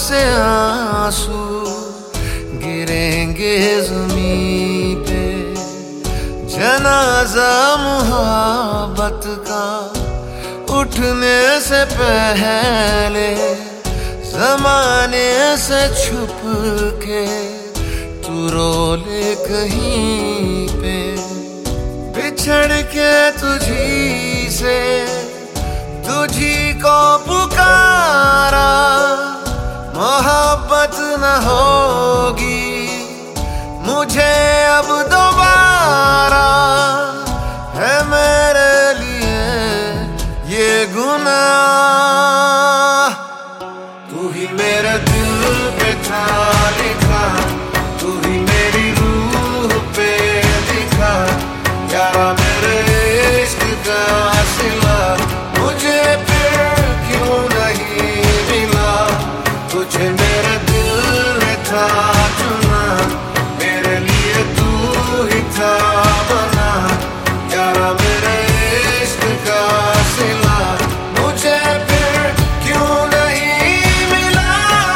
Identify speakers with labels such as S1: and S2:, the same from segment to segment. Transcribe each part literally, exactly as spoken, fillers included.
S1: से आंसू गिरेंगे ज़मीं पे, जनाजा मोहब्बत का उठने से पहले ज़माने से छुप के तू रो ले कहीं पे। बिछड़ के तुझी से तुझी को पुकारा, मोहब्बत न होगी मुझे अब दोबारा। है मेरे लिए ये गुनाह, तू ही मेरे दिल पे था लिखा, तू ही मेरी रूह पे दिखा। यारा मेरे इश्क का सिला मुझे फिर क्यों नहीं मिला। तुझे मेरे दिल ने था चुना, मेरे लिए तू ही था बना। यारा मेरे इश्क का सिला मुझे फिर क्यों नहीं मिला।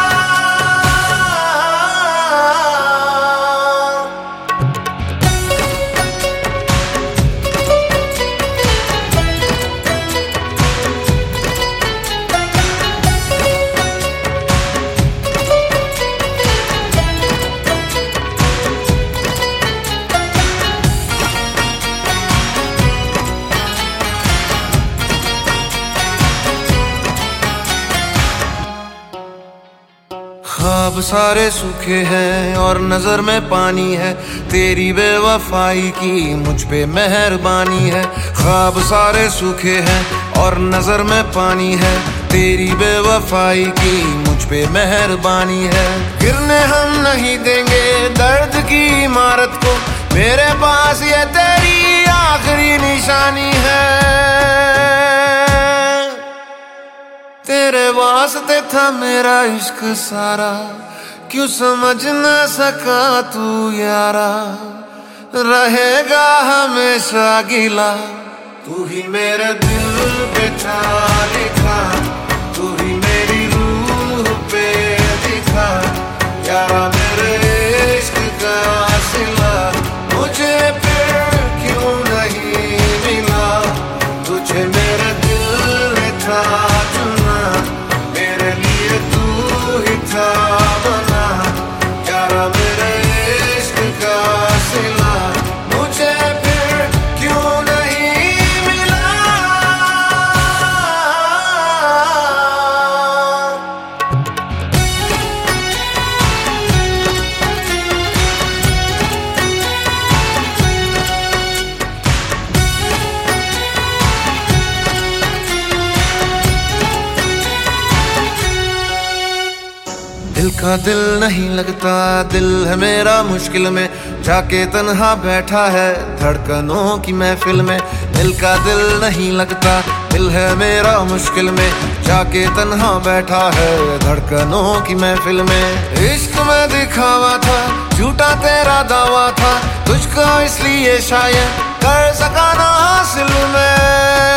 S1: ख्वाब सारे सूखे हैं और नजर में पानी है, तेरी बेवफाई की मुझ पे मेहरबानी है। ख्वाब सारे सूखे हैं और नजर में पानी है, तेरी बेवफाई की मुझ पे मेहरबानी है। गिरने हम नहीं देंगे दर्द की इमारत को, मेरे पास ये तेरी आखिरी निशानी है। तेरे वास्ते था मेरा इश्क सारा, क्यों समझ न सका तू यारा। रहेगा हमेशा गिला, तू ही मेरे दिल पे था लिखा, तू ही मेरी रूह पे दिखा। यारा मेरे इश्क का सिला मुझे फिर क्यों नहीं मिला। तुझे मेरे दिल ने था चुना, मेरे लिए तू ही था बना। यारा मेरे इश्क का सिला मुझे फिर क्यों नहीं मिला। दिल का दिल नहीं लगता, दिल है मेरा मुश्किल में, जाके तन्हा बैठा है धड़कनों की महफिल में। दिल का दिल नहीं लगता, दिल है मेरा मुश्किल में, जाके तन्हा बैठा है धड़कनों की महफिल में। इश्क में दिखावा था, झूठा तेरा दावा था, तुझको इसलिए शायद कर सका ना हासिल मैं।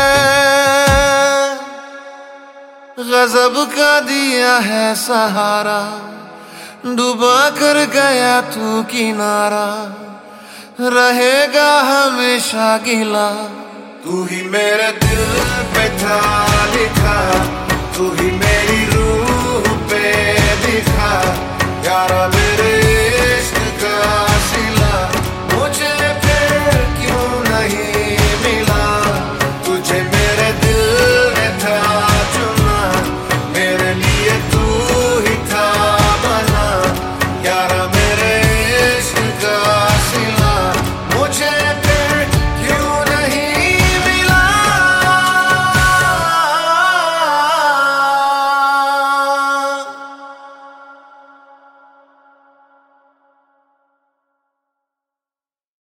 S1: गजब का दिया है सहारा, डूबा कर गया तू किनारा। रहेगा हमेशा गिला, तू ही मेरे दिल पे था लिखा।